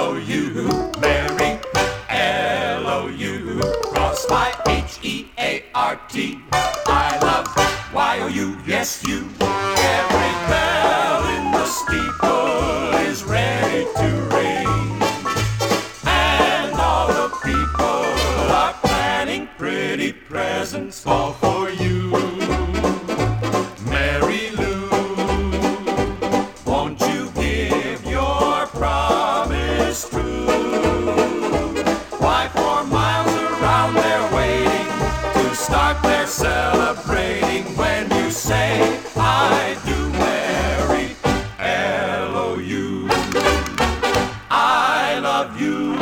L-O-U, Mary, L-O-U, cross my H-E-A-R-T. I love Y-O-U, yes you. Every bell in the steeple is ready to ring, and all the people are planning pretty presents all for you. Mary Lou, won't you give your promise true? Why 4 miles around they're waiting to start their celebrating when you say I do, Mary, L-O-U. I love you.